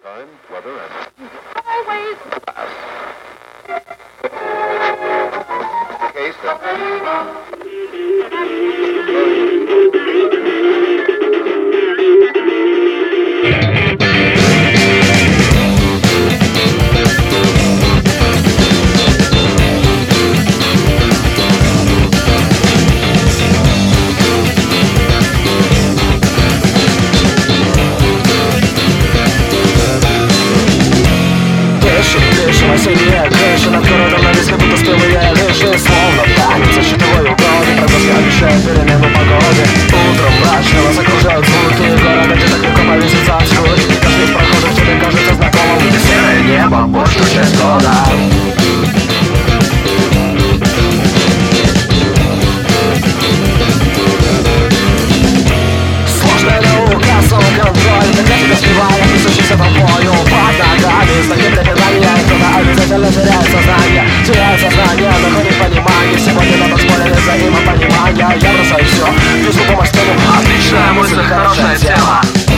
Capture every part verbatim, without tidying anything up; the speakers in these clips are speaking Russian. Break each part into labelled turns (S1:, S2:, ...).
S1: Time, weather, and always class. Case
S2: Синие крыши над городом на веске будто спелые лыжи. Словно танец за щитовой угоды, прогноз обещает перемену погоды. Утром мрачного закружают звуки города, где так легко повеситься от скуки. Каждый из прохожих тебе кажется знакомым, где серое небо большую часть года. Сложная наука, самоконтроль, когда тебя сбивает, несущийся тобою под ногами, знаки препинания. Обязательно теряет сознание, теряет сознание, находит понимание. Сегодня на танцполе взаимопонимания. Я бросаю все, везу по мостину. Отличная мысль, хорошее тело.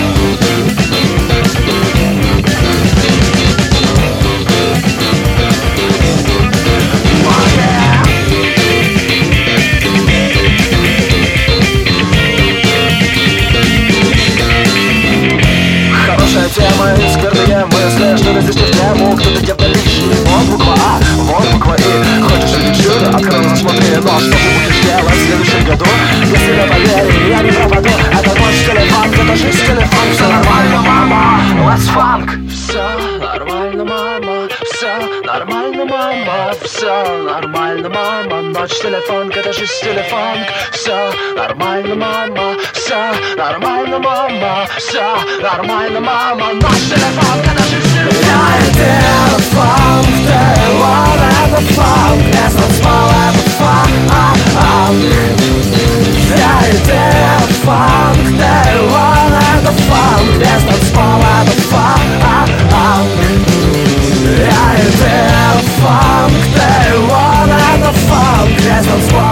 S2: Хорошая тема и скверные мысли, что здесь не в тему, кто-то где-то лишний. Вот буква А, вот буква И. Хочешь увидеть чудо? Открой, засмотри. Но что ты будешь делать в следующем году? Если не поверишь, я не пропаду. Это ночь телефон, это жизнь телефон. Все нормально, мама, let's funk. Все нормально, мама, все нормально, мама, все нормально, мама. Ночь телефон, это жизнь телефон. Все нормально, мама, все нормально, мама, все нормально, мама. Ночь телефон, это жизнь телефон. Я телефон, ты вот это фанк. Я танцевал этот фанк. Я телефон, ты вот это фанк. Я танцевал этот фанк. Я телефон, ты вот это фанк. Я танцевал